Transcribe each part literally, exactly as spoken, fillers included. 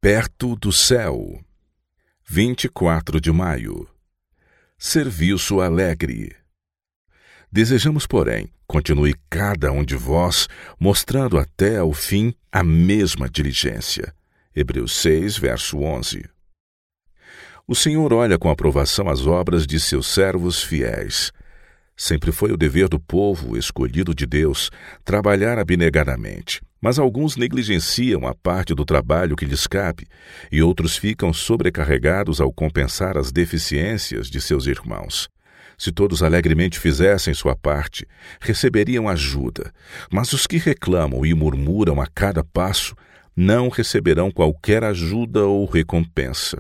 Perto do céu. vinte e quatro de maio. Serviço alegre. Desejamos, porém, continue cada um de vós mostrando até ao fim a mesma diligência. Hebreus seis, verso onze. O Senhor olha com aprovação as obras de seus servos fiéis. Sempre foi o dever do povo escolhido de Deus trabalhar abnegadamente, mas alguns negligenciam a parte do trabalho que lhes cabe e outros ficam sobrecarregados ao compensar as deficiências de seus irmãos. Se todos alegremente fizessem sua parte, receberiam ajuda, mas os que reclamam e murmuram a cada passo não receberão qualquer ajuda ou recompensa.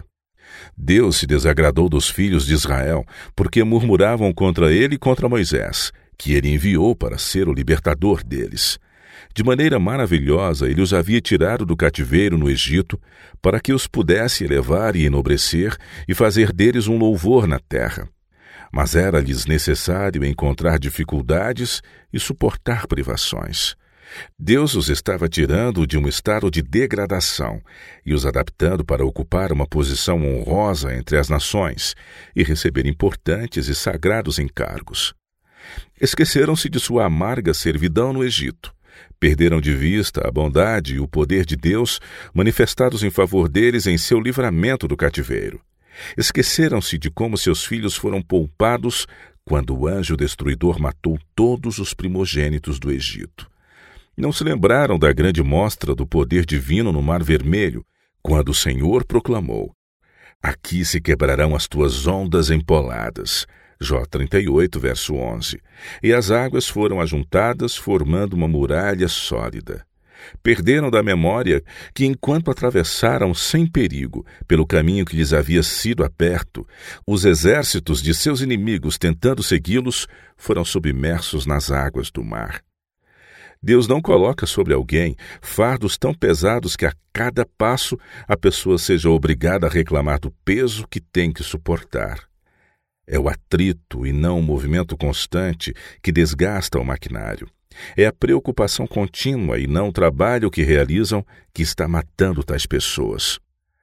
Deus se desagradou dos filhos de Israel porque murmuravam contra ele e contra Moisés, que ele enviou para ser o libertador deles. De maneira maravilhosa, ele os havia tirado do cativeiro no Egito para que os pudesse elevar e enobrecer e fazer deles um louvor na terra. Mas era-lhes necessário encontrar dificuldades e suportar privações. Deus os estava tirando de um estado de degradação e os adaptando para ocupar uma posição honrosa entre as nações e receber importantes e sagrados encargos. Esqueceram-se de sua amarga servidão no Egito. Perderam de vista a bondade e o poder de Deus manifestados em favor deles em seu livramento do cativeiro. Esqueceram-se de como seus filhos foram poupados quando o anjo destruidor matou todos os primogênitos do Egito. Não se lembraram da grande mostra do poder divino no Mar Vermelho, quando o Senhor proclamou: "Aqui se quebrarão as tuas ondas empoladas." Jó trinta e oito, verso onze. E as águas foram ajuntadas, formando uma muralha sólida. Perderam da memória que, enquanto atravessaram sem perigo pelo caminho que lhes havia sido aberto, os exércitos de seus inimigos, tentando segui-los, foram submersos nas águas do mar. Deus não coloca sobre alguém fardos tão pesados que a cada passo a pessoa seja obrigada a reclamar do peso que tem que suportar. É o atrito e não o movimento constante que desgasta o maquinário. É a preocupação contínua e não o trabalho que realizam que está matando tais pessoas.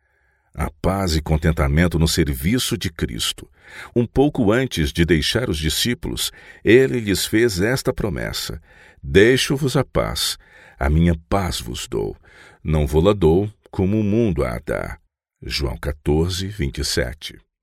A paz e contentamento no serviço de Cristo. Um pouco antes de deixar os discípulos, ele lhes fez esta promessa: "Deixo-vos a paz, a minha paz vos dou. Não vou-la dou como o mundo a dá." João quatorze, vinte e sete.